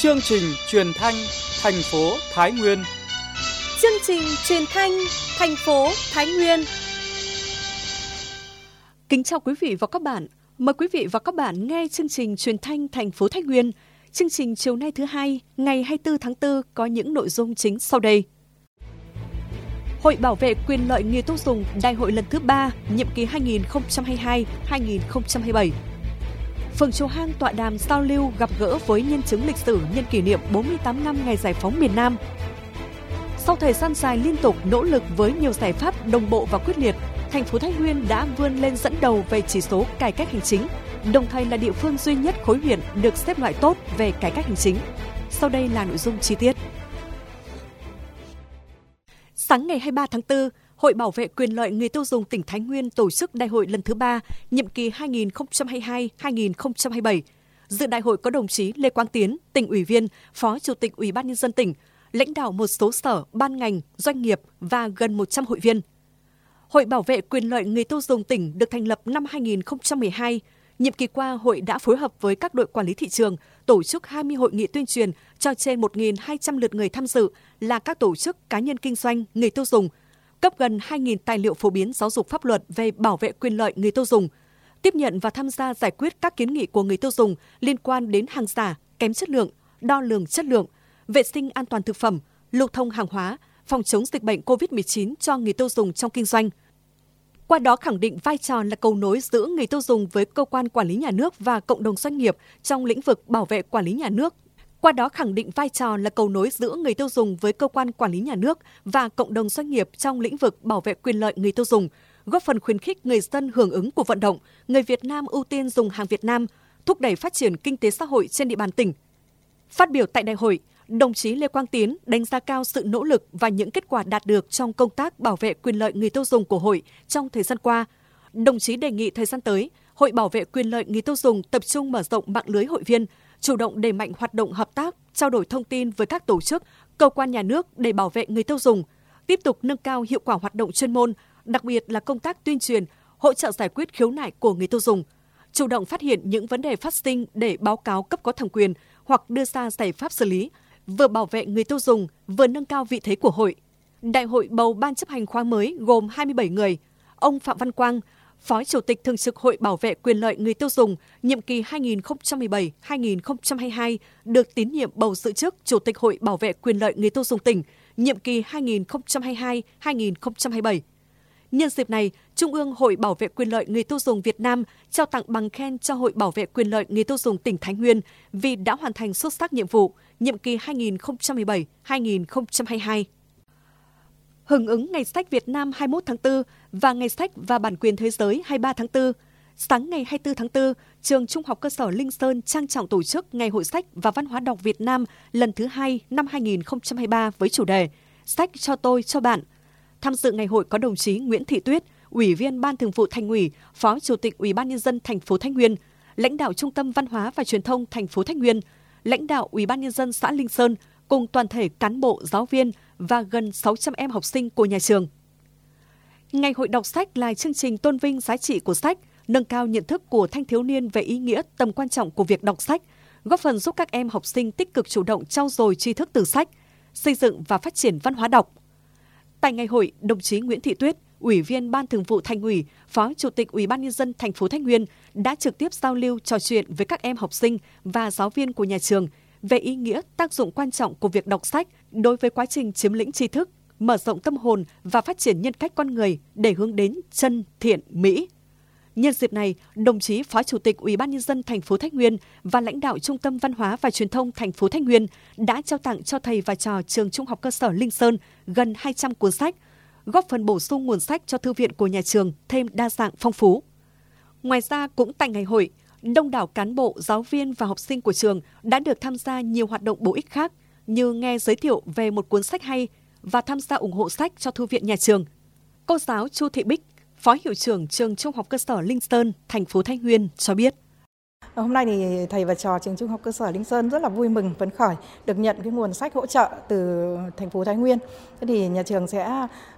Chương trình truyền thanh thành phố Thái Nguyên. Chương trình truyền thanh thành phố Thái Nguyên. Kính chào quý vị và các bạn. Mời quý vị và các bạn nghe chương trình truyền thanh thành phố Thái Nguyên. Chương trình chiều nay thứ Hai, ngày 24 tháng 4 có những nội dung chính sau đây. Hội bảo vệ quyền lợi người tiêu dùng Đại hội lần thứ 3, nhiệm kỳ 2022-2027. Phường Chùa Hang tọa đàm giao lưu gặp gỡ với nhân chứng lịch sử nhân kỷ niệm 48 năm ngày giải phóng miền Nam. Sau thời gian dài liên tục nỗ lực với nhiều giải pháp đồng bộ và quyết liệt, thành phố Thái Nguyên đã vươn lên dẫn đầu về chỉ số cải cách hành chính, đồng thời là địa phương duy nhất khối huyện được xếp loại tốt về cải cách hành chính. Sau đây là nội dung chi tiết. Sáng ngày 23 tháng 4, Hội bảo vệ quyền lợi người tiêu dùng tỉnh Thái Nguyên tổ chức đại hội lần thứ 3, nhiệm kỳ 2022-2027. Dự đại hội có đồng chí Lê Quang Tiến, tỉnh ủy viên, Phó Chủ tịch Ủy ban Nhân dân tỉnh, lãnh đạo một số sở, ban ngành, doanh nghiệp và gần 100 hội viên. Hội bảo vệ quyền lợi người tiêu dùng tỉnh được thành lập năm 2012. Nhiệm kỳ qua, hội đã phối hợp với các đội quản lý thị trường tổ chức 20 hội nghị tuyên truyền cho trên 1.200 lượt người tham dự là các tổ chức cá nhân kinh doanh, người tiêu dùng, cấp gần 2.000 tài liệu phổ biến giáo dục pháp luật về bảo vệ quyền lợi người tiêu dùng, tiếp nhận và tham gia giải quyết các kiến nghị của người tiêu dùng liên quan đến hàng giả, kém chất lượng, đo lường chất lượng, vệ sinh an toàn thực phẩm, lưu thông hàng hóa, phòng chống dịch bệnh COVID-19 cho người tiêu dùng trong kinh doanh. Qua đó khẳng định vai trò là cầu nối giữa người tiêu dùng với cơ quan quản lý nhà nước và cộng đồng doanh nghiệp trong lĩnh vực bảo vệ quản lý nhà nước. Qua đó khẳng định vai trò là cầu nối giữa người tiêu dùng với cơ quan quản lý nhà nước và cộng đồng doanh nghiệp trong lĩnh vực bảo vệ quyền lợi người tiêu dùng, góp phần khuyến khích người dân hưởng ứng cuộc vận động người Việt Nam ưu tiên dùng hàng Việt Nam, thúc đẩy phát triển kinh tế xã hội trên địa bàn tỉnh. Phát biểu tại đại hội, đồng chí Lê Quang Tiến đánh giá cao sự nỗ lực và những kết quả đạt được trong công tác bảo vệ quyền lợi người tiêu dùng của hội trong thời gian qua. Đồng chí đề nghị thời gian tới, Hội bảo vệ quyền lợi người tiêu dùng tập trung mở rộng mạng lưới hội viên, chủ động đẩy mạnh hoạt động hợp tác, trao đổi thông tin với các tổ chức, cơ quan nhà nước để bảo vệ người tiêu dùng, tiếp tục nâng cao hiệu quả hoạt động chuyên môn, đặc biệt là công tác tuyên truyền, hỗ trợ giải quyết khiếu nại của người tiêu dùng, chủ động phát hiện những vấn đề phát sinh để báo cáo cấp có thẩm quyền hoặc đưa ra giải pháp xử lý, vừa bảo vệ người tiêu dùng, vừa nâng cao vị thế của hội. Đại hội bầu ban chấp hành khóa mới gồm 27 người. Ông Phạm Văn Quang, Phó Chủ tịch Thường trực Hội bảo vệ quyền lợi người tiêu dùng, nhiệm kỳ 2017-2022, được tín nhiệm bầu giữ chức Chủ tịch Hội bảo vệ quyền lợi người tiêu dùng tỉnh, nhiệm kỳ 2022-2027. Nhân dịp này, Trung ương Hội bảo vệ quyền lợi người tiêu dùng Việt Nam trao tặng bằng khen cho Hội bảo vệ quyền lợi người tiêu dùng tỉnh Thái Nguyên vì đã hoàn thành xuất sắc nhiệm vụ, nhiệm kỳ 2017-2022. Hưởng ứng Ngày sách Việt Nam 21 tháng 4 và Ngày sách và Bản quyền Thế giới 23 tháng 4, sáng ngày 24 tháng 4, Trường Trung học cơ sở Linh Sơn trang trọng tổ chức Ngày hội sách và văn hóa đọc Việt Nam lần thứ 2 năm 2023 với chủ đề Sách cho tôi, cho bạn. Tham dự ngày hội có đồng chí Nguyễn Thị Tuyết, Ủy viên Ban Thường vụ Thành ủy, Phó Chủ tịch Ủy ban Nhân dân thành phố Thái Nguyên, lãnh đạo Trung tâm Văn hóa và Truyền thông thành phố Thái Nguyên, lãnh đạo Ủy ban Nhân dân xã Linh Sơn cùng toàn thể cán bộ, giáo viên và gần 600 em học sinh của nhà trường. Ngày hội đọc sách là chương trình tôn vinh giá trị của sách, nâng cao nhận thức của thanh thiếu niên về ý nghĩa tầm quan trọng của việc đọc sách, góp phần giúp các em học sinh tích cực chủ động trau dồi tri thức từ sách, xây dựng và phát triển văn hóa đọc. Tại ngày hội, đồng chí Nguyễn Thị Tuyết, Ủy viên Ban Thường vụ Thành ủy, Phó Chủ tịch Ủy ban Nhân dân thành phố Thái Nguyên đã trực tiếp giao lưu trò chuyện với các em học sinh và giáo viên của nhà trường về ý nghĩa tác dụng quan trọng của việc đọc sách đối với quá trình chiếm lĩnh tri thức, mở rộng tâm hồn và phát triển nhân cách con người để hướng đến chân, thiện, mỹ. Nhân dịp này, đồng chí Phó Chủ tịch Ủy ban Nhân dân thành phố Thái Nguyên và lãnh đạo Trung tâm Văn hóa và Truyền thông thành phố Thái Nguyên đã trao tặng cho thầy và trò Trường Trung học cơ sở Linh Sơn gần 200 cuốn sách, góp phần bổ sung nguồn sách cho thư viện của nhà trường thêm đa dạng phong phú. Ngoài ra, cũng tại ngày hội, đông đảo cán bộ, giáo viên và học sinh của trường đã được tham gia nhiều hoạt động bổ ích khác như nghe giới thiệu về một cuốn sách hay và tham gia ủng hộ sách cho thư viện nhà trường. Cô giáo Chu Thị Bích, Phó Hiệu trưởng Trường Trung học cơ sở Linh Sơn, thành phố Thái Nguyên cho biết. Hôm nay thì thầy và trò Trường Trung học cơ sở Linh Sơn rất là vui mừng, phấn khởi được nhận cái nguồn sách hỗ trợ từ thành phố Thái Nguyên. Thế thì nhà trường sẽ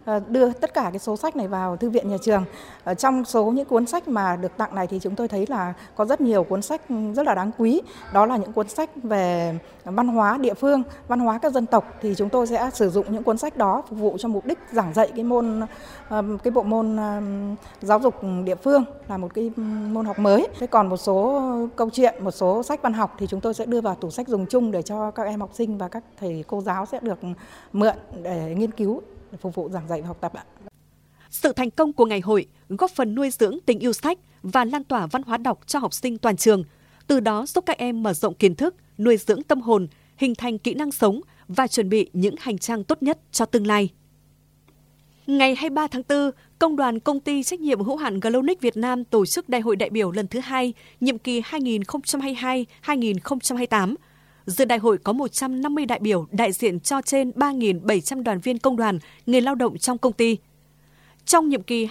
đưa tất cả cái số sách này vào thư viện nhà trường. Trong số những cuốn sách mà được tặng này thì chúng tôi thấy là có rất nhiều cuốn sách rất là đáng quý. Đó là những cuốn sách về văn hóa địa phương, văn hóa các dân tộc, thì chúng tôi sẽ sử dụng những cuốn sách đó phục vụ cho mục đích giảng dạy cái bộ môn giáo dục địa phương, là một cái môn học mới. Thế còn một số câu chuyện, một số sách văn học thì chúng tôi sẽ đưa vào tủ sách dùng chung để cho các em học sinh và các thầy cô giáo sẽ được mượn để nghiên cứu, để phục vụ giảng dạy và học tập ạ. Sự thành công của ngày hội góp phần nuôi dưỡng tình yêu sách và lan tỏa văn hóa đọc cho học sinh toàn trường, từ đó giúp các em mở rộng kiến thức, nuôi dưỡng tâm hồn, hình thành kỹ năng sống và chuẩn bị những hành trang tốt nhất cho tương lai. Ngày 23 tháng 4, Công đoàn Công ty Trách nhiệm hữu hạn Glonic Việt Nam tổ chức Đại hội đại biểu lần thứ 2, nhiệm kỳ 2022-2028. Dự đại hội có 150 đại biểu đại diện cho trên 3.700 đoàn viên công đoàn, người lao động trong công ty. Trong nhiệm kỳ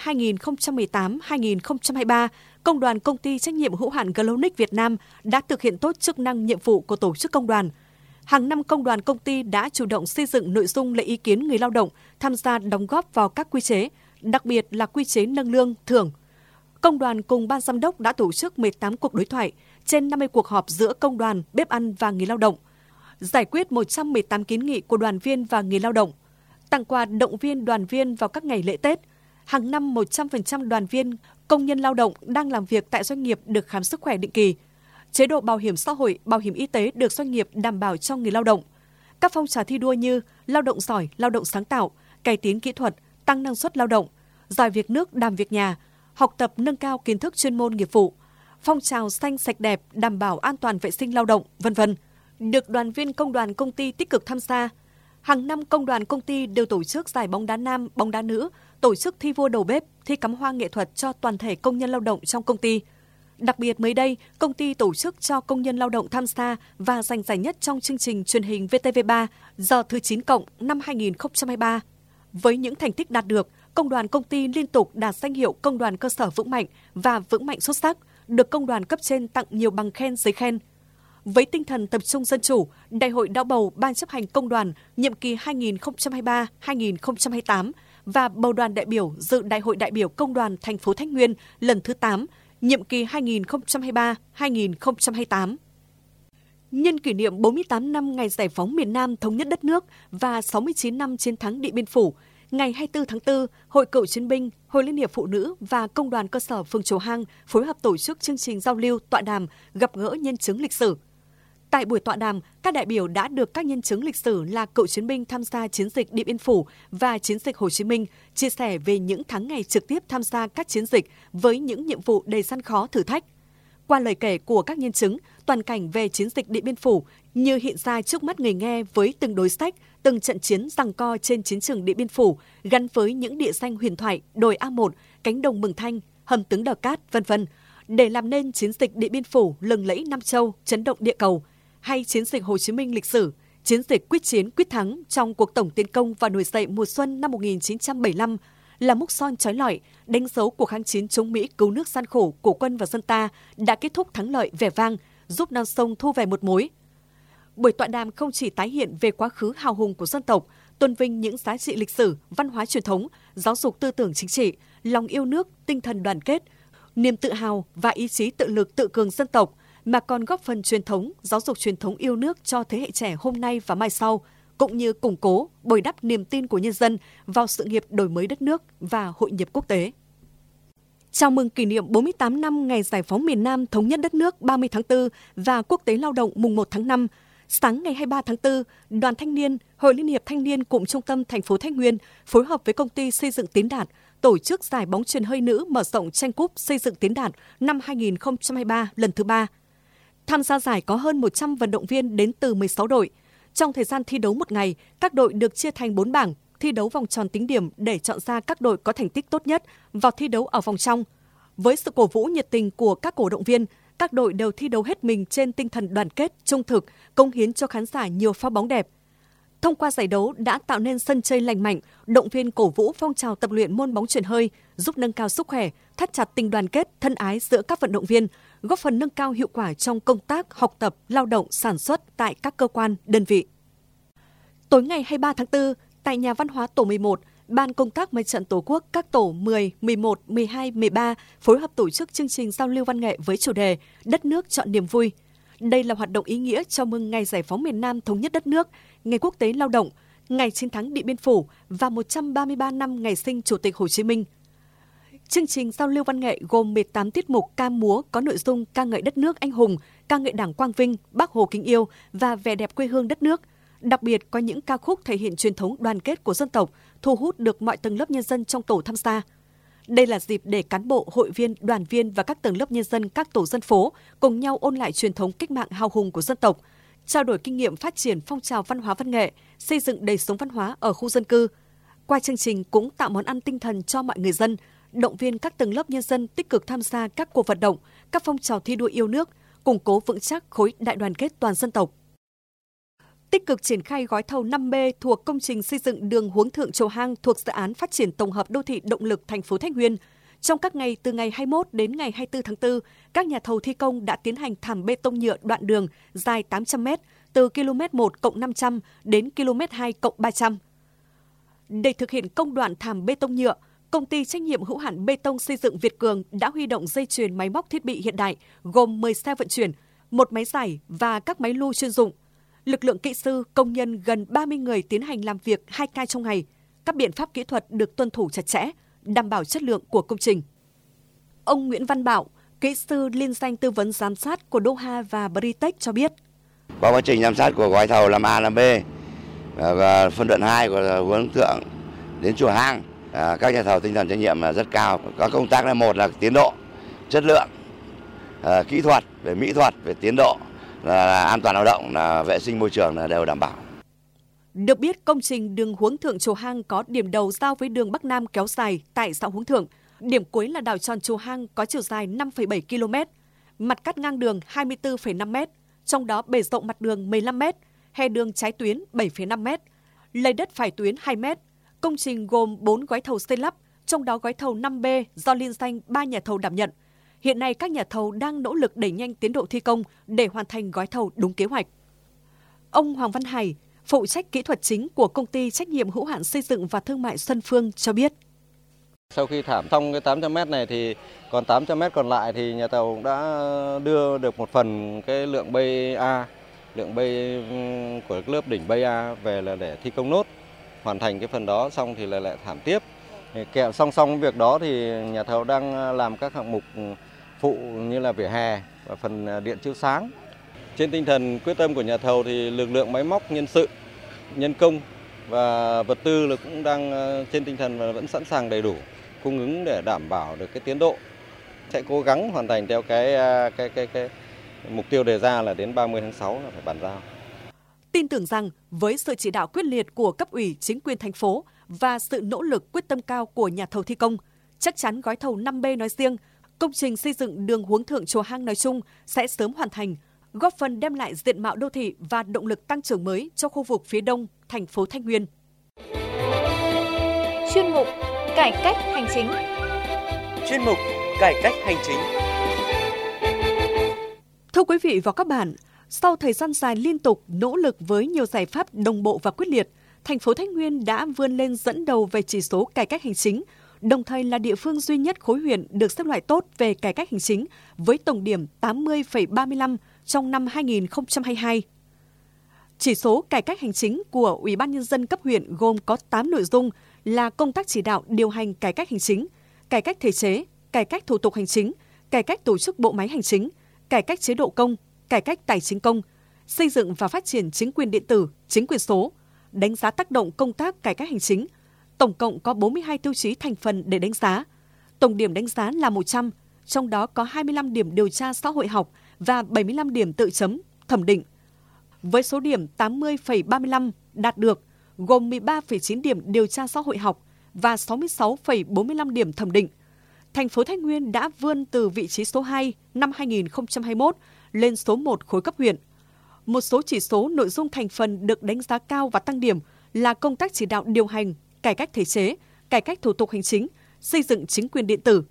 2018-2023, Công đoàn Công ty Trách nhiệm hữu hạn Glonic Việt Nam đã thực hiện tốt chức năng nhiệm vụ của tổ chức công đoàn. Hàng năm, công đoàn công ty đã chủ động xây dựng nội dung lấy ý kiến người lao động, tham gia đóng góp vào các quy chế, đặc biệt là quy chế nâng lương, thưởng. Công đoàn cùng ban giám đốc đã tổ chức 18 cuộc đối thoại, trên 50 cuộc họp giữa công đoàn, bếp ăn và người lao động, giải quyết 118 kiến nghị của đoàn viên và người lao động, tặng quà động viên đoàn viên vào các ngày lễ Tết. Hàng năm, 100% đoàn viên, công nhân lao động đang làm việc tại doanh nghiệp được khám sức khỏe định kỳ. Chế độ bảo hiểm xã hội, bảo hiểm y tế được doanh nghiệp đảm bảo cho người lao động. Các phong trào thi đua như lao động giỏi, lao động sáng tạo, cải tiến kỹ thuật, tăng năng suất lao động, giỏi việc nước, đảm việc nhà, học tập nâng cao kiến thức chuyên môn nghiệp vụ, phong trào xanh sạch đẹp, đảm bảo an toàn vệ sinh lao động, v.v. được đoàn viên công đoàn công ty tích cực tham gia. Hàng năm, công đoàn công ty đều tổ chức giải bóng đá nam, bóng đá nữ, tổ chức thi vua đầu bếp, thi cắm hoa nghệ thuật cho toàn thể công nhân lao động trong công ty. Đặc biệt mới đây, công ty tổ chức cho công nhân lao động tham gia và giành giải nhất trong chương trình truyền hình VTV3 giờ thứ 9 cộng năm 2023. Với những thành tích đạt được, công đoàn công ty liên tục đạt danh hiệu công đoàn cơ sở vững mạnh và vững mạnh xuất sắc, được công đoàn cấp trên tặng nhiều bằng khen, giấy khen. Với tinh thần tập trung dân chủ, Đại hội đã bầu Ban chấp hành công đoàn nhiệm kỳ 2023-2028 và bầu đoàn đại biểu dự Đại hội đại biểu công đoàn thành phố Thái Nguyên lần thứ 8, nhiệm kỳ 2023-2028. Nhân kỷ niệm 48 năm ngày giải phóng miền Nam thống nhất đất nước và 69 năm chiến thắng Điện Biên Phủ, ngày 24 tháng 4, Hội Cựu chiến binh, Hội Liên hiệp Phụ nữ và Công đoàn cơ sở phường Chùa Hang phối hợp tổ chức chương trình giao lưu, tọa đàm, gặp gỡ nhân chứng lịch sử. Tại buổi tọa đàm, các đại biểu đã được các nhân chứng lịch sử là cựu chiến binh tham gia chiến dịch Điện Biên Phủ và chiến dịch Hồ Chí Minh chia sẻ về những tháng ngày trực tiếp tham gia các chiến dịch với những nhiệm vụ đầy gian khó thử thách. Qua lời kể của các nhân chứng, toàn cảnh về chiến dịch Điện Biên Phủ như hiện ra trước mắt người nghe với từng đối sách, từng trận chiến giằng co trên chiến trường Điện Biên Phủ gắn với những địa danh huyền thoại, đồi A1, cánh đồng Mường Thanh, hầm Tướng Đờ Cát, v.v. để làm nên chiến dịch Điện Biên Phủ lừng lẫy Nam Châu, chấn động địa cầu, hay chiến dịch Hồ Chí Minh lịch sử, chiến dịch quyết chiến quyết thắng trong cuộc tổng tiến công và nổi dậy mùa xuân năm 1975 là mốc son chói lọi, đánh dấu cuộc kháng chiến chống Mỹ cứu nước gian khổ của quân và dân ta đã kết thúc thắng lợi vẻ vang, giúp non sông thu về một mối. Buổi tọa đàm không chỉ tái hiện về quá khứ hào hùng của dân tộc, tôn vinh những giá trị lịch sử, văn hóa truyền thống, giáo dục tư tưởng chính trị, lòng yêu nước, tinh thần đoàn kết, niềm tự hào và ý chí tự lực tự cường dân tộc, mà còn góp phần truyền thống, giáo dục truyền thống yêu nước cho thế hệ trẻ hôm nay và mai sau, cũng như củng cố, bồi đắp niềm tin của nhân dân vào sự nghiệp đổi mới đất nước và hội nhập quốc tế. Chào mừng kỷ niệm 48 năm ngày giải phóng miền Nam thống nhất đất nước 30 tháng 4 và Quốc tế Lao động mùng 1 tháng 5, sáng ngày 23 tháng 4, Đoàn Thanh niên, Hội Liên hiệp Thanh niên cụm trung tâm thành phố Thái Nguyên phối hợp với công ty xây dựng Tiến Đạt tổ chức giải bóng chuyền hơi nữ mở rộng tranh cúp xây dựng Tiến Đạt năm 2023 lần thứ 3. Tham gia giải có hơn 100 vận động viên đến từ 16 đội. Trong thời gian thi đấu một ngày, các đội được chia thành 4 bảng, thi đấu vòng tròn tính điểm để chọn ra các đội có thành tích tốt nhất vào thi đấu ở vòng trong. Với sự cổ vũ nhiệt tình của các cổ động viên, các đội đều thi đấu hết mình trên tinh thần đoàn kết, trung thực, cống hiến cho khán giả nhiều pha bóng đẹp. Thông qua giải đấu đã tạo nên sân chơi lành mạnh, động viên cổ vũ phong trào tập luyện môn bóng chuyền hơi, giúp nâng cao sức khỏe, thắt chặt tình đoàn kết, thân ái giữa các vận động viên, góp phần nâng cao hiệu quả trong công tác, học tập, lao động, sản xuất tại các cơ quan, đơn vị. Tối ngày 23 tháng 4, tại Nhà văn hóa Tổ 11, Ban công tác Mặt trận Tổ quốc các tổ 10, 11, 12, 13 phối hợp tổ chức chương trình giao lưu văn nghệ với chủ đề Đất nước chọn niềm vui. Đây là hoạt động ý nghĩa chào mừng Ngày Giải phóng miền Nam thống nhất đất nước, Ngày Quốc tế Lao động, Ngày Chiến thắng Điện Biên Phủ và 133 năm ngày sinh Chủ tịch Hồ Chí Minh. Chương trình giao lưu văn nghệ gồm 18 tiết mục ca múa có nội dung ca ngợi đất nước anh hùng, ca ngợi Đảng quang vinh, Bác Hồ kính yêu và vẻ đẹp quê hương đất nước. Đặc biệt có những ca khúc thể hiện truyền thống đoàn kết của dân tộc, thu hút được mọi tầng lớp nhân dân trong tổ tham gia. Đây là dịp để cán bộ, hội viên, đoàn viên và các tầng lớp nhân dân các tổ dân phố cùng nhau ôn lại truyền thống cách mạng hào hùng của dân tộc, trao đổi kinh nghiệm phát triển phong trào văn hóa văn nghệ, xây dựng đời sống văn hóa ở khu dân cư. Qua chương trình cũng tạo món ăn tinh thần cho mọi người dân, động viên các tầng lớp nhân dân tích cực tham gia các cuộc vận động, các phong trào thi đua yêu nước, củng cố vững chắc khối đại đoàn kết toàn dân tộc. Tích cực triển khai gói thầu 5B thuộc công trình xây dựng đường Huống Thượng Chầu Hang thuộc dự án phát triển tổng hợp đô thị động lực thành phố Thái Nguyên. Trong các ngày từ ngày 21 đến ngày 24 tháng 4, các nhà thầu thi công đã tiến hành thảm bê tông nhựa đoạn đường dài 800 m từ km 1+500 đến km 2+300. Để thực hiện công đoạn thảm bê tông nhựa, Công ty trách nhiệm hữu hạn bê tông xây dựng Việt Cường đã huy động dây chuyền máy móc thiết bị hiện đại gồm 10 xe vận chuyển, 1 máy rải và các máy lu chuyên dụng. Lực lượng kỹ sư, công nhân gần 30 người tiến hành làm việc 2 ca trong ngày. Các biện pháp kỹ thuật được tuân thủ chặt chẽ, đảm bảo chất lượng của công trình. Ông Nguyễn Văn Bảo, kỹ sư liên danh tư vấn giám sát của Doha và Britech cho biết. Qua quá trình giám sát của gói thầu làm A làm B và phân đoạn 2 của Huống Thượng đến Chùa Hang, các nhà thầu tinh thần trách nhiệm là rất cao. Các công tác là một là tiến độ, chất lượng, kỹ thuật, về mỹ thuật, về tiến độ, là an toàn lao động, là vệ sinh môi trường là đều đảm bảo. Được biết, công trình đường Huống Thượng Chùa Hang có điểm đầu giao với đường Bắc Nam kéo dài tại xã Huống Thượng. Điểm cuối là đảo tròn Chùa Hang có chiều dài 5,7 km, mặt cắt ngang đường 24,5 m, trong đó bề rộng mặt đường 15 m, hè đường trái tuyến 7,5 m, lề đất phải tuyến 2 m. Công trình gồm 4 gói thầu xây lắp, trong đó gói thầu 5B do liên danh 3 nhà thầu đảm nhận. Hiện nay các nhà thầu đang nỗ lực đẩy nhanh tiến độ thi công để hoàn thành gói thầu đúng kế hoạch. Ông Hoàng Văn Hải, phụ trách kỹ thuật chính của Công ty trách nhiệm hữu hạn xây dựng và thương mại Xuân Phương cho biết. Sau khi thảm xong cái 800 m này thì còn 800 m còn lại thì nhà thầu đã đưa được một phần cái lượng BA, lượng bay của lớp đỉnh BA về là để thi công nốt. Hoàn thành cái phần đó xong thì lại thảm tiếp. Kèm song việc đó thì nhà thầu đang làm các hạng mục phụ như là vỉa hè và phần điện chiếu sáng. Trên tinh thần quyết tâm của nhà thầu thì lực lượng máy móc, nhân sự, nhân công và vật tư là cũng đang trên tinh thần và vẫn sẵn sàng đầy đủ, cung ứng để đảm bảo được cái tiến độ. Sẽ cố gắng hoàn thành theo cái mục tiêu đề ra là đến 30 tháng 6 là phải bàn giao. Tin tưởng rằng với sự chỉ đạo quyết liệt của cấp ủy chính quyền thành phố và sự nỗ lực quyết tâm cao của nhà thầu thi công, chắc chắn gói thầu 5B nói riêng, công trình xây dựng đường Huống Thượng Chùa Hang nói chung sẽ sớm hoàn thành, góp phần đem lại diện mạo đô thị và động lực tăng trưởng mới cho khu vực phía đông thành phố Thái Nguyên. Chuyên mục Cải cách hành chính. Chuyên mục Cải cách hành chính. Thưa quý vị và các bạn, sau thời gian dài liên tục nỗ lực với nhiều giải pháp đồng bộ và quyết liệt, thành phố Thái Nguyên đã vươn lên dẫn đầu về chỉ số cải cách hành chính, đồng thời là địa phương duy nhất khối huyện được xếp loại tốt về cải cách hành chính với tổng điểm 80,35 trong năm 2022. Chỉ số cải cách hành chính của Ủy ban Nhân dân cấp huyện gồm có 8 nội dung là công tác chỉ đạo điều hành cải cách hành chính, cải cách thể chế, cải cách thủ tục hành chính, cải cách tổ chức bộ máy hành chính, cải cách chế độ công, cải cách tài chính công, xây dựng và phát triển chính quyền điện tử, chính quyền số, đánh giá tác động công tác cải cách hành chính. Tổng cộng có 42 tiêu chí thành phần để đánh giá. Tổng điểm đánh giá là 100, trong đó có 25 điểm điều tra xã hội học và 75 điểm tự chấm, thẩm định. Với số điểm 80,35 đạt được, gồm 13,9 điểm điều tra xã hội học và 66,45 điểm thẩm định, thành phố Thái Nguyên đã vươn từ vị trí số 2 năm 2021 lên số 1 khối cấp huyện. Một số chỉ số nội dung thành phần được đánh giá cao và tăng điểm là công tác chỉ đạo điều hành, cải cách thể chế, cải cách thủ tục hành chính, xây dựng chính quyền điện tử.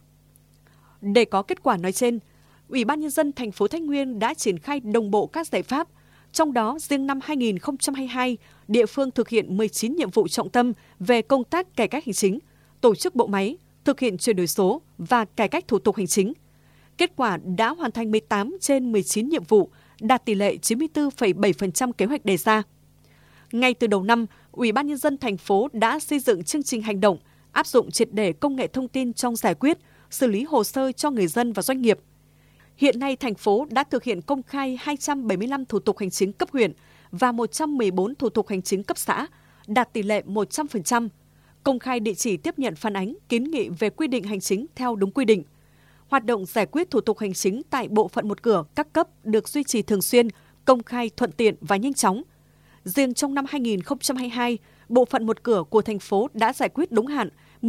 Để có kết quả nói trên, Ủy ban Nhân dân thành phố Thái Nguyên đã triển khai đồng bộ các giải pháp, Trong đó, riêng năm 2022, địa phương thực hiện 19 nhiệm vụ trọng tâm về công tác cải cách hành chính, tổ chức bộ máy, thực hiện chuyển đổi số và cải cách thủ tục hành chính. Kết quả đã hoàn thành 18 trên 19 nhiệm vụ, đạt tỷ lệ 94,7% kế hoạch đề ra. Ngay từ đầu năm, Ủy ban Nhân dân thành phố đã xây dựng chương trình hành động, áp dụng triệt để công nghệ thông tin trong giải quyết, xử lý hồ sơ cho người dân và doanh nghiệp. Hiện nay, thành phố đã thực hiện công khai 275 thủ tục hành chính cấp huyện và 114 thủ tục hành chính cấp xã, đạt tỷ lệ 100%, công khai địa chỉ tiếp nhận phản ánh, kiến nghị về quy định hành chính theo đúng quy định. Hoạt động giải quyết thủ tục hành chính tại bộ phận một cửa các cấp được duy trì thường xuyên, công khai, thuận tiện và nhanh chóng. Riêng trong năm 2022, bộ phận một cửa của thành phố đã giải quyết đúng hạn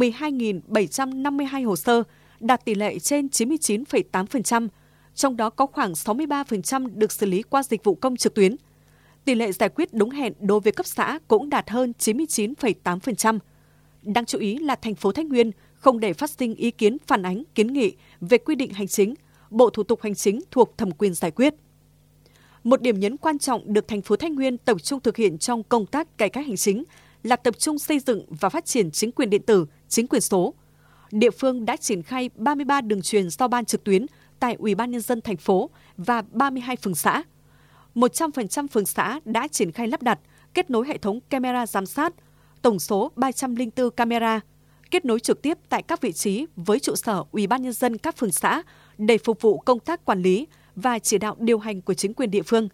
12.752 hồ sơ, đạt tỷ lệ trên 99,8%, trong đó có khoảng 63% được xử lý qua dịch vụ công trực tuyến. Tỷ lệ giải quyết đúng hẹn đối với cấp xã cũng đạt hơn 99,8%. Đáng chú ý là thành phố Thái Nguyên không để phát sinh ý kiến phản ánh, kiến nghị về quy định hành chính, bộ thủ tục hành chính thuộc thẩm quyền giải quyết. Một điểm nhấn quan trọng được thành phố Thái Nguyên tập trung thực hiện trong công tác cải cách hành chính là tập trung xây dựng và phát triển chính quyền điện tử, chính quyền số. Địa phương đã triển khai 33 đường truyền giao ban trực tuyến tại Ủy ban Nhân dân thành phố và 32 phường xã. 100% phường xã đã triển khai lắp đặt, kết nối hệ thống camera giám sát, tổng số 304 camera, kết nối trực tiếp tại các vị trí với trụ sở Ủy ban Nhân dân các phường xã để phục vụ công tác quản lý và chỉ đạo điều hành của chính quyền địa phương.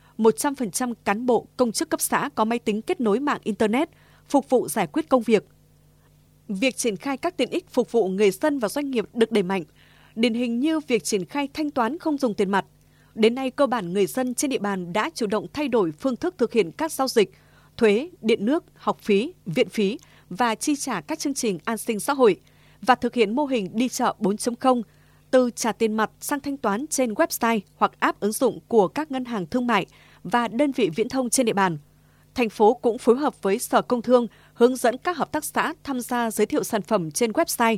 100% cán bộ, công chức cấp xã có máy tính kết nối mạng Internet, phục vụ giải quyết công việc. Việc triển khai các tiện ích phục vụ người dân và doanh nghiệp được đẩy mạnh, điển hình như việc triển khai thanh toán không dùng tiền mặt. Đến nay, cơ bản người dân trên địa bàn đã chủ động thay đổi phương thức thực hiện các giao dịch, thuế, điện nước, học phí, viện phí và chi trả các chương trình an sinh xã hội và thực hiện mô hình đi chợ 4.0, từ trả tiền mặt sang thanh toán trên website hoặc app ứng dụng của các ngân hàng thương mại và đơn vị viễn thông trên địa bàn. Thành phố cũng phối hợp với Sở Công Thương hướng dẫn các hợp tác xã tham gia giới thiệu sản phẩm trên website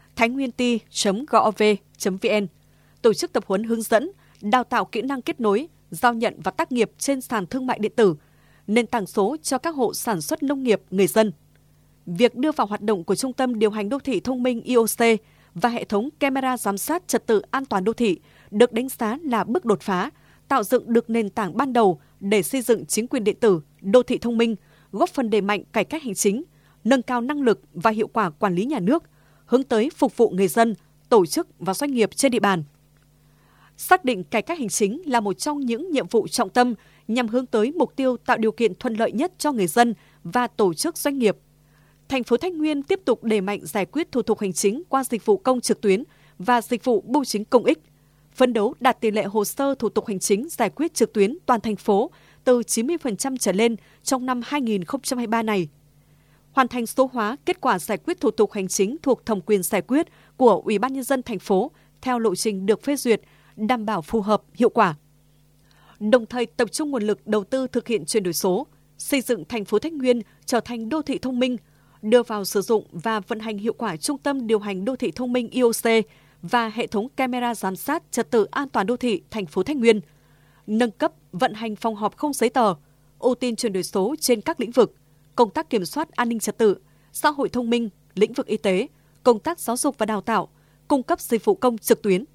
thainguienti.gov.vn, tổ chức tập huấn hướng dẫn, đào tạo kỹ năng kết nối, giao nhận và tác nghiệp trên sàn thương mại điện tử, nền tảng số cho các hộ sản xuất nông nghiệp, người dân. Việc đưa vào hoạt động của Trung tâm Điều hành Đô thị Thông minh IOC và hệ thống camera giám sát trật tự an toàn đô thị được đánh giá là bước đột phá, tạo dựng được nền tảng ban đầu để xây dựng chính quyền điện tử, đô thị thông minh, góp phần đẩy mạnh cải cách hành chính, nâng cao năng lực và hiệu quả quản lý nhà nước, hướng tới phục vụ người dân, tổ chức và doanh nghiệp trên địa bàn. Xác định cải cách hành chính là một trong những nhiệm vụ trọng tâm nhằm hướng tới mục tiêu tạo điều kiện thuận lợi nhất cho người dân và tổ chức doanh nghiệp. Thành phố Thái Nguyên tiếp tục đẩy mạnh giải quyết thủ tục hành chính qua dịch vụ công trực tuyến và dịch vụ bưu chính công ích, phấn đấu đạt tỷ lệ hồ sơ thủ tục hành chính giải quyết trực tuyến toàn thành phố từ 90% trở lên trong năm 2023 này. Hoàn thành số hóa kết quả giải quyết thủ tục hành chính thuộc thẩm quyền giải quyết của Ủy ban Nhân dân thành phố theo lộ trình được phê duyệt, đảm bảo phù hợp, hiệu quả. Đồng thời tập trung nguồn lực đầu tư thực hiện chuyển đổi số, xây dựng thành phố Thái Nguyên trở thành đô thị thông minh, đưa vào sử dụng và vận hành hiệu quả Trung tâm Điều hành Đô thị Thông minh IOC và hệ thống camera giám sát trật tự an toàn đô thị thành phố Thái Nguyên, nâng cấp vận hành phòng họp không giấy tờ, ưu tiên chuyển đổi số trên các lĩnh vực, công tác kiểm soát an ninh trật tự, xã hội thông minh, lĩnh vực y tế, công tác giáo dục và đào tạo, cung cấp dịch vụ công trực tuyến.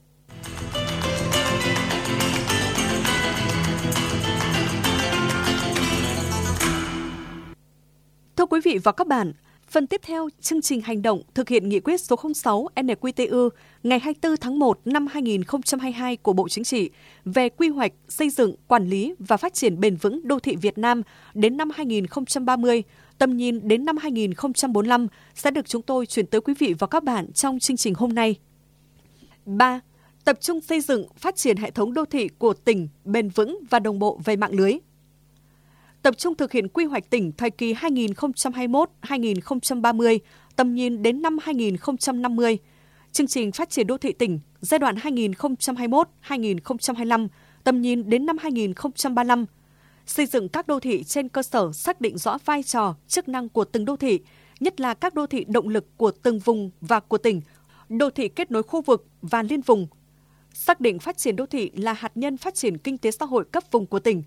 Thưa quý vị và các bạn, phần tiếp theo chương trình hành động thực hiện nghị quyết số 06 NQTU ngày 24 tháng 1 năm 2022 của Bộ Chính trị về quy hoạch, xây dựng, quản lý và phát triển bền vững đô thị Việt Nam đến năm 2030, tầm nhìn đến năm 2045 sẽ được chúng tôi chuyển tới quý vị và các bạn trong chương trình hôm nay. 3. Tập trung xây dựng, phát triển hệ thống đô thị của tỉnh bền vững và đồng bộ về mạng lưới. Tập trung thực hiện quy hoạch tỉnh thời kỳ 2021-2030, tầm nhìn đến năm 2050, chương trình phát triển đô thị tỉnh giai đoạn 2021-2025, tầm nhìn đến năm 2035, xây dựng các đô thị trên cơ sở xác định rõ vai trò, chức năng của từng đô thị, nhất là các đô thị động lực của từng vùng và của tỉnh, đô thị kết nối khu vực và liên vùng. Xác định phát triển đô thị là hạt nhân phát triển kinh tế xã hội cấp vùng của tỉnh,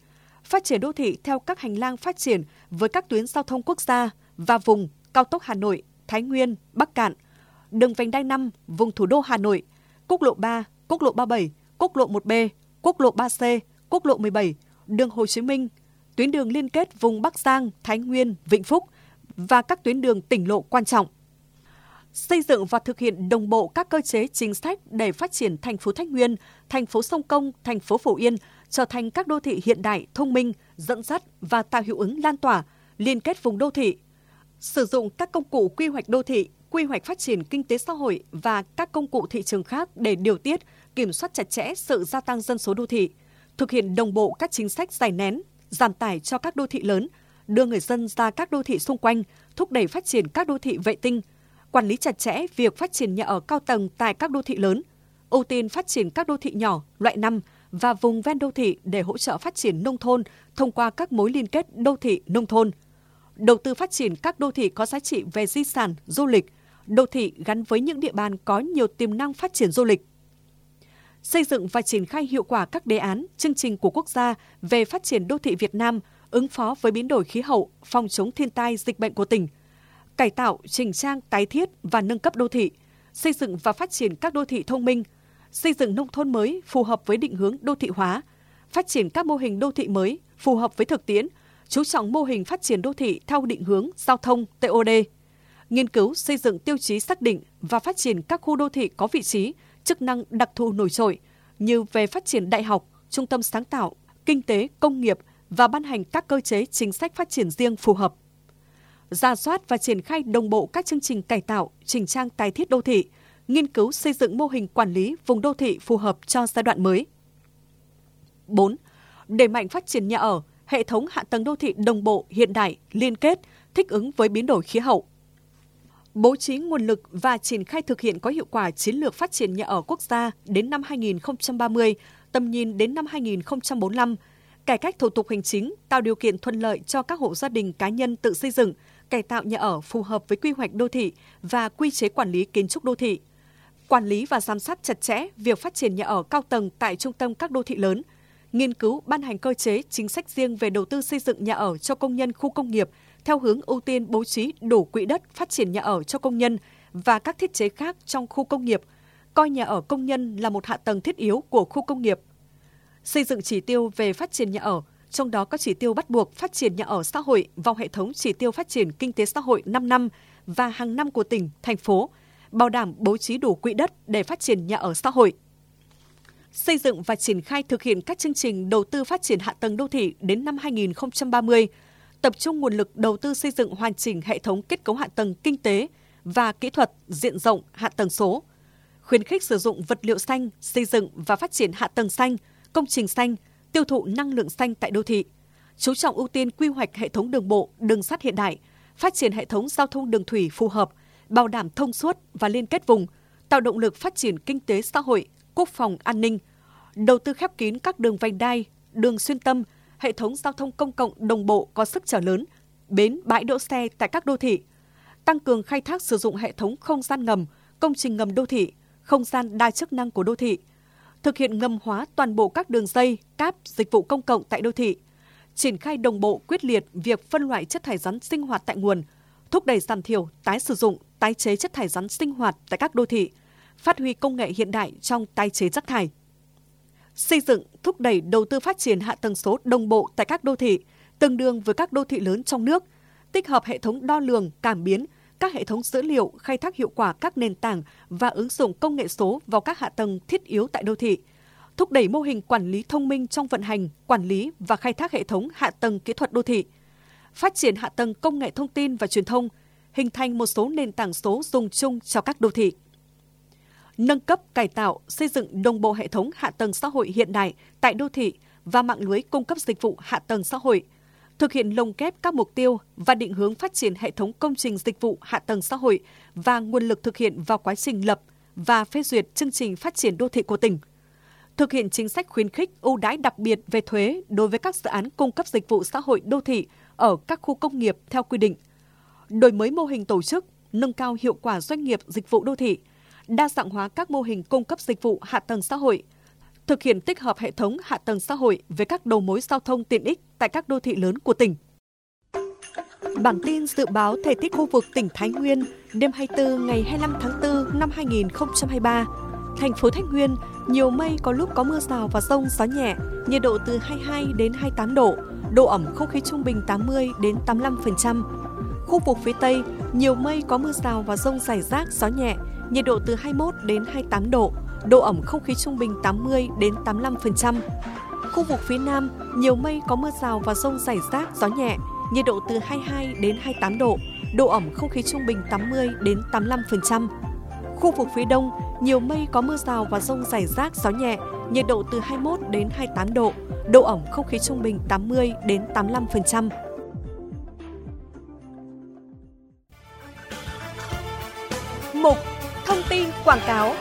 phát triển đô thị theo các hành lang phát triển với các tuyến giao thông quốc gia và vùng cao tốc Hà Nội, Thái Nguyên, Bắc Kạn, đường vành đai 5 vùng thủ đô Hà Nội, quốc lộ 3, quốc lộ 37, quốc lộ 1B, quốc lộ 3C, quốc lộ 17, đường Hồ Chí Minh, tuyến đường liên kết vùng Bắc Giang, Thái Nguyên, Vĩnh Phúc và các tuyến đường tỉnh lộ quan trọng. Xây dựng và thực hiện đồng bộ các cơ chế chính sách để phát triển thành phố Thái Nguyên, thành phố Sông Công, thành phố Phổ Yên trở thành các đô thị hiện đại, thông minh, dẫn dắt và tạo hiệu ứng lan tỏa, liên kết vùng đô thị. Sử dụng các công cụ quy hoạch đô thị, quy hoạch phát triển kinh tế xã hội và các công cụ thị trường khác để điều tiết, kiểm soát chặt chẽ sự gia tăng dân số đô thị, thực hiện đồng bộ các chính sách giải nén, giảm tải cho các đô thị lớn, đưa người dân ra các đô thị xung quanh, thúc đẩy phát triển các đô thị vệ tinh, quản lý chặt chẽ việc phát triển nhà ở cao tầng tại các đô thị lớn, ưu tiên phát triển các đô thị nhỏ, loại 5 và vùng ven đô thị để hỗ trợ phát triển nông thôn thông qua các mối liên kết đô thị nông thôn. Đầu tư phát triển các đô thị có giá trị về di sản, du lịch, đô thị gắn với những địa bàn có nhiều tiềm năng phát triển du lịch. Xây dựng và triển khai hiệu quả các đề án, chương trình của quốc gia về phát triển đô thị Việt Nam, ứng phó với biến đổi khí hậu, phòng chống thiên tai, dịch bệnh của tỉnh, cải tạo, chỉnh trang, tái thiết và nâng cấp đô thị, xây dựng và phát triển các đô thị thông minh, xây dựng nông thôn mới phù hợp với định hướng đô thị hóa, phát triển các mô hình đô thị mới phù hợp với thực tiễn, chú trọng mô hình phát triển đô thị theo định hướng giao thông TOD, nghiên cứu xây dựng tiêu chí xác định và phát triển các khu đô thị có vị trí, chức năng đặc thù nổi trội như về phát triển đại học, trung tâm sáng tạo, kinh tế, công nghiệp và ban hành các cơ chế chính sách phát triển riêng phù hợp. Rà soát và triển khai đồng bộ các chương trình cải tạo, chỉnh trang tái thiết đô thị, nghiên cứu xây dựng mô hình quản lý vùng đô thị phù hợp cho giai đoạn mới. 4. Đẩy mạnh phát triển nhà ở, hệ thống hạ tầng đô thị đồng bộ, hiện đại, liên kết, thích ứng với biến đổi khí hậu. Bố trí nguồn lực và triển khai thực hiện có hiệu quả chiến lược phát triển nhà ở quốc gia đến năm 2030, tầm nhìn đến năm 2045, cải cách thủ tục hành chính, tạo điều kiện thuận lợi cho các hộ gia đình cá nhân tự xây dựng, cải tạo nhà ở phù hợp với quy hoạch đô thị và quy chế quản lý kiến trúc đô thị. Quản lý và giám sát chặt chẽ việc phát triển nhà ở cao tầng tại trung tâm các đô thị lớn, nghiên cứu ban hành cơ chế chính sách riêng về đầu tư xây dựng nhà ở cho công nhân khu công nghiệp theo hướng ưu tiên bố trí đủ quỹ đất phát triển nhà ở cho công nhân và các thiết chế khác trong khu công nghiệp, coi nhà ở công nhân là một hạ tầng thiết yếu của khu công nghiệp. Xây dựng chỉ tiêu về phát triển nhà ở, trong đó có chỉ tiêu bắt buộc phát triển nhà ở xã hội vào hệ thống chỉ tiêu phát triển kinh tế xã hội 5 năm và hàng năm của tỉnh, thành phố, bảo đảm bố trí đủ quỹ đất để phát triển nhà ở xã hội. Xây dựng và triển khai thực hiện các chương trình đầu tư phát triển hạ tầng đô thị đến năm 2030, tập trung nguồn lực đầu tư xây dựng hoàn chỉnh hệ thống kết cấu hạ tầng kinh tế và kỹ thuật diện rộng hạ tầng số, khuyến khích sử dụng vật liệu xanh, xây dựng và phát triển hạ tầng xanh, công trình xanh, tiêu thụ năng lượng xanh tại đô thị, chú trọng ưu tiên quy hoạch hệ thống đường bộ, đường sắt hiện đại, phát triển hệ thống giao thông đường thủy phù hợp, bảo đảm thông suốt và liên kết vùng, tạo động lực phát triển kinh tế xã hội, quốc phòng an ninh, đầu tư khép kín các đường vành đai, đường xuyên tâm, hệ thống giao thông công cộng đồng bộ có sức chở lớn, bến bãi đỗ xe tại các đô thị, tăng cường khai thác sử dụng hệ thống không gian ngầm, công trình ngầm đô thị, không gian đa chức năng của đô thị, thực hiện ngầm hóa toàn bộ các đường dây, cáp, dịch vụ công cộng tại đô thị, triển khai đồng bộ quyết liệt việc phân loại chất thải rắn sinh hoạt tại nguồn, thúc đẩy giảm thiểu, tái sử dụng, tái chế chất thải rắn sinh hoạt tại các đô thị, phát huy công nghệ hiện đại trong tái chế rác thải. Xây dựng, thúc đẩy đầu tư phát triển hạ tầng số đồng bộ tại các đô thị, tương đương với các đô thị lớn trong nước, tích hợp hệ thống đo lường, cảm biến, các hệ thống dữ liệu, khai thác hiệu quả các nền tảng và ứng dụng công nghệ số vào các hạ tầng thiết yếu tại đô thị, thúc đẩy mô hình quản lý thông minh trong vận hành, quản lý và khai thác hệ thống hạ tầng kỹ thuật đô thị, phát triển hạ tầng công nghệ thông tin và truyền thông, hình thành một số nền tảng số dùng chung cho các đô thị. Nâng cấp, cải tạo, xây dựng đồng bộ hệ thống hạ tầng xã hội hiện đại tại đô thị và mạng lưới cung cấp dịch vụ hạ tầng xã hội, thực hiện lồng ghép các mục tiêu và định hướng phát triển hệ thống công trình dịch vụ hạ tầng xã hội và nguồn lực thực hiện vào quá trình lập và phê duyệt chương trình phát triển đô thị của tỉnh. Thực hiện chính sách khuyến khích ưu đãi đặc biệt về thuế đối với các dự án cung cấp dịch vụ xã hội đô thị ở các khu công nghiệp theo quy định. Đổi mới mô hình tổ chức, nâng cao hiệu quả doanh nghiệp dịch vụ đô thị, đa dạng hóa các mô hình cung cấp dịch vụ hạ tầng xã hội, thực hiện tích hợp hệ thống hạ tầng xã hội với các đầu mối giao thông tiện ích tại các đô thị lớn của tỉnh. Bản tin dự báo thời tiết khu vực tỉnh Thái Nguyên đêm 24 ngày 25 tháng 4 năm 2023. Thành phố Thái Nguyên, nhiều mây, có lúc có mưa rào và dông, gió nhẹ, nhiệt độ từ 22 đến 28 độ, độ ẩm không khí trung bình 80 đến 85%. Khu vực phía Tây, nhiều mây, có mưa rào và dông rải rác, gió nhẹ, nhiệt độ từ 21 đến 28 độ, độ ẩm không khí trung bình 80 đến 85%. Khu vực phía Nam, nhiều mây, có mưa rào và dông rải rác, gió nhẹ, nhiệt độ từ 22 đến 28 độ, độ ẩm không khí trung bình 80 đến 85%. Khu vực phía Đông, nhiều mây, có mưa rào và dông rải rác, gió nhẹ, nhiệt độ từ 21 đến 28 độ, độ ẩm không khí trung bình 80 đến 85%. Mục Thông tin quảng cáo.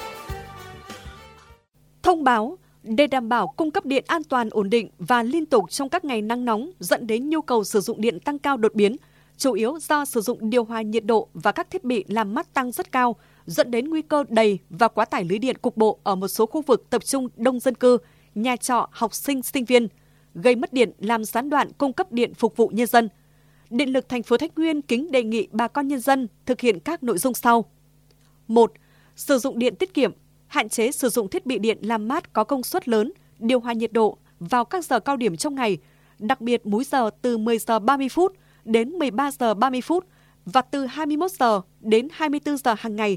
Thông báo, để đảm bảo cung cấp điện an toàn, ổn định và liên tục trong các ngày nắng nóng dẫn đến nhu cầu sử dụng điện tăng cao đột biến, chủ yếu do sử dụng điều hòa nhiệt độ và các thiết bị làm mát tăng rất cao, dẫn đến nguy cơ đầy và quá tải lưới điện cục bộ ở một số khu vực tập trung đông dân cư, nhà trọ, học sinh, sinh viên, gây mất điện, làm gián đoạn cung cấp điện phục vụ nhân dân. Điện lực thành phố Thái Nguyên kính đề nghị bà con nhân dân thực hiện các nội dung sau. 1. Sử dụng điện tiết kiệm, hạn chế sử dụng thiết bị điện làm mát có công suất lớn, điều hòa nhiệt độ vào các giờ cao điểm trong ngày, đặc biệt múi giờ từ 10 giờ 30 phút đến 13 giờ 30 phút và từ 21 giờ đến 24 giờ hàng ngày.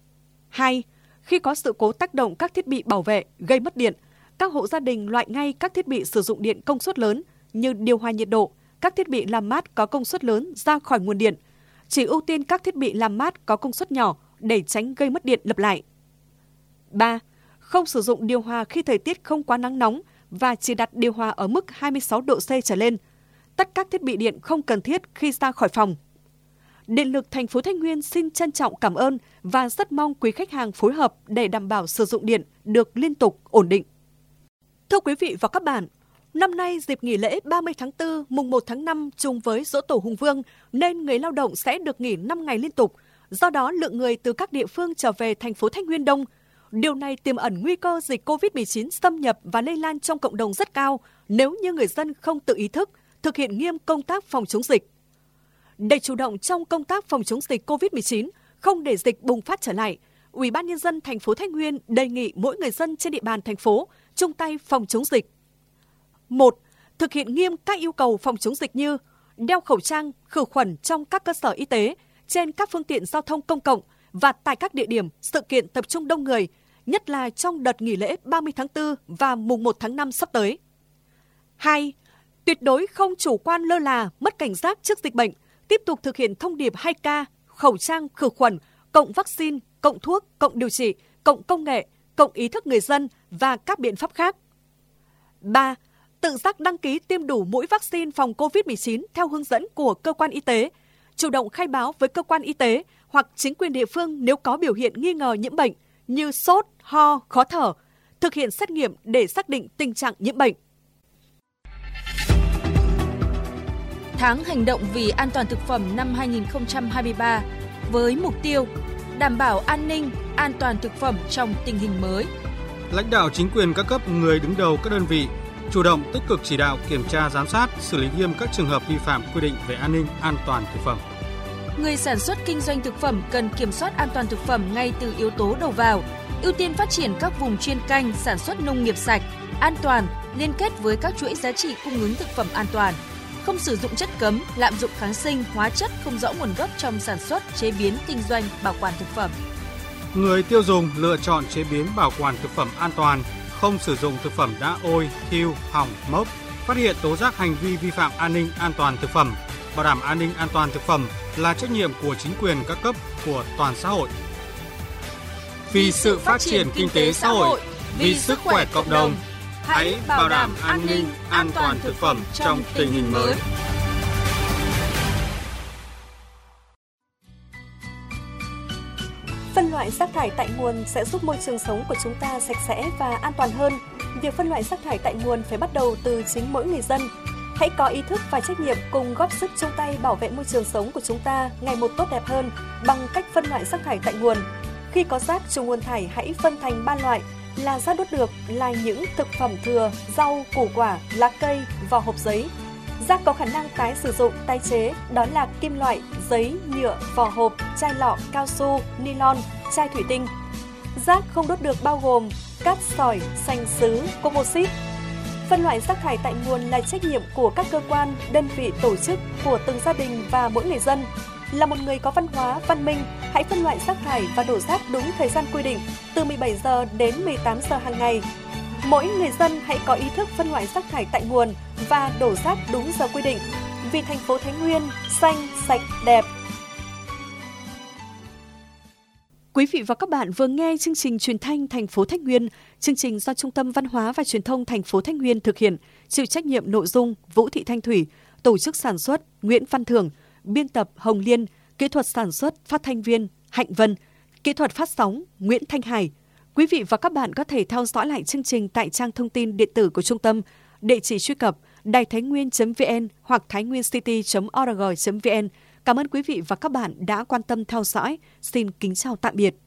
2. Khi có sự cố tác động các thiết bị bảo vệ gây mất điện, các hộ gia đình loại ngay các thiết bị sử dụng điện công suất lớn như điều hòa nhiệt độ, các thiết bị làm mát có công suất lớn ra khỏi nguồn điện. Chỉ ưu tiên các thiết bị làm mát có công suất nhỏ để tránh gây mất điện lặp lại. 3. Không sử dụng điều hòa khi thời tiết không quá nắng nóng và chỉ đặt điều hòa ở mức 26 độ C trở lên. Tắt các thiết bị điện không cần thiết khi ra khỏi phòng. Điện lực thành phố Thái Nguyên xin trân trọng cảm ơn và rất mong quý khách hàng phối hợp để đảm bảo sử dụng điện được liên tục, ổn định. Thưa quý vị và các bạn, năm nay dịp nghỉ lễ 30 tháng 4, mùng 1 tháng 5 trùng với Giỗ Tổ Hùng Vương nên người lao động sẽ được nghỉ 5 ngày liên tục. Do đó, lượng người từ các địa phương trở về thành phố Thái Nguyên đông. Điều này tiềm ẩn nguy cơ dịch COVID-19 xâm nhập và lây lan trong cộng đồng rất cao nếu như người dân không tự ý thức, thực hiện nghiêm công tác phòng chống dịch. Để chủ động trong công tác phòng chống dịch COVID-19, không để dịch bùng phát trở lại, Ủy ban nhân dân thành phố Thái Nguyên đề nghị mỗi người dân trên địa bàn thành phố chung tay phòng chống dịch. 1. Thực hiện nghiêm các yêu cầu phòng chống dịch như đeo khẩu trang, khử khuẩn trong các cơ sở y tế, trên các phương tiện giao thông công cộng và tại các địa điểm, sự kiện tập trung đông người, nhất là trong đợt nghỉ lễ 30 tháng 4 và mùng 1 tháng 5 sắp tới. 2. Tuyệt đối không chủ quan lơ là, mất cảnh giác trước dịch bệnh, tiếp tục thực hiện thông điệp 2K, khẩu trang, khử khuẩn, cộng vaccine, cộng thuốc, cộng điều trị, cộng công nghệ, cộng ý thức người dân và các biện pháp khác. 3. Tự giác đăng ký tiêm đủ mũi vaccine phòng COVID-19 theo hướng dẫn của cơ quan y tế, chủ động khai báo với cơ quan y tế hoặc chính quyền địa phương nếu có biểu hiện nghi ngờ nhiễm bệnh như sốt, ho, khó thở, thực hiện xét nghiệm để xác định tình trạng nhiễm bệnh. Tháng hành động vì an toàn thực phẩm năm 2023 với mục tiêu đảm bảo an ninh, an toàn thực phẩm trong tình hình mới. Lãnh đạo chính quyền các cấp, người đứng đầu các đơn vị chủ động tích cực chỉ đạo, kiểm tra, giám sát, xử lý nghiêm các trường hợp vi phạm quy định về an ninh, an toàn thực phẩm. Người sản xuất kinh doanh thực phẩm cần kiểm soát an toàn thực phẩm ngay từ yếu tố đầu vào, ưu tiên phát triển các vùng chuyên canh, sản xuất nông nghiệp sạch, an toàn, liên kết với các chuỗi giá trị cung ứng thực phẩm an toàn, không sử dụng chất cấm, lạm dụng kháng sinh, hóa chất không rõ nguồn gốc trong sản xuất, chế biến, kinh doanh, bảo quản thực phẩm. Người tiêu dùng lựa chọn chế biến, bảo quản thực phẩm an toàn, không sử dụng thực phẩm đã ôi, thiêu, hỏng, mốc. Phát hiện tố giác hành vi vi phạm an ninh an toàn thực phẩm, bảo đảm an ninh an toàn thực phẩm là trách nhiệm của chính quyền các cấp, của toàn xã hội. Vì sự phát triển kinh tế xã hội, vì sức khỏe cộng đồng, hãy bảo đảm an ninh an toàn thực phẩm trong tình hình mới. Phân loại rác thải tại nguồn sẽ giúp môi trường sống của chúng ta sạch sẽ và an toàn hơn. Việc phân loại rác thải tại nguồn phải bắt đầu từ chính mỗi người dân. Hãy có ý thức và trách nhiệm cùng góp sức chung tay bảo vệ môi trường sống của chúng ta ngày một tốt đẹp hơn bằng cách phân loại rác thải tại nguồn. Khi có rác trùng nguồn thải hãy phân thành 3 loại là rác đốt được là những thực phẩm thừa, rau, củ quả, lá cây, vỏ hộp giấy. Rác có khả năng tái sử dụng, tái chế, đó là kim loại, giấy, nhựa, vỏ hộp, chai lọ, cao su, nylon, chai thủy tinh. Rác không đốt được bao gồm cát sỏi, sành sứ, composite. Phân loại rác thải tại nguồn là trách nhiệm của các cơ quan, đơn vị, tổ chức, của từng gia đình và mỗi người dân. Là một người có văn hóa, văn minh, hãy phân loại rác thải và đổ rác đúng thời gian quy định, từ 17 giờ đến 18 giờ hàng ngày. Mỗi người dân hãy có ý thức phân loại rác thải tại nguồn và đổ rác đúng giờ quy định. Vì thành phố Thái Nguyên xanh, sạch, đẹp. Quý vị và các bạn vừa nghe chương trình truyền thanh thành phố Thái Nguyên, chương trình do Trung tâm Văn hóa và Truyền thông thành phố Thái Nguyên thực hiện, chịu trách nhiệm nội dung Vũ Thị Thanh Thủy, tổ chức sản xuất Nguyễn Văn Thường, biên tập Hồng Liên, kỹ thuật sản xuất phát thanh viên Hạnh Vân, kỹ thuật phát sóng Nguyễn Thanh Hải. Quý vị và các bạn có thể theo dõi lại chương trình tại trang thông tin điện tử của trung tâm, địa chỉ truy cập đàitháinguyen.vn hoặc thainguencity.org.vn. Cảm ơn quý vị và các bạn đã quan tâm theo dõi. Xin kính chào tạm biệt.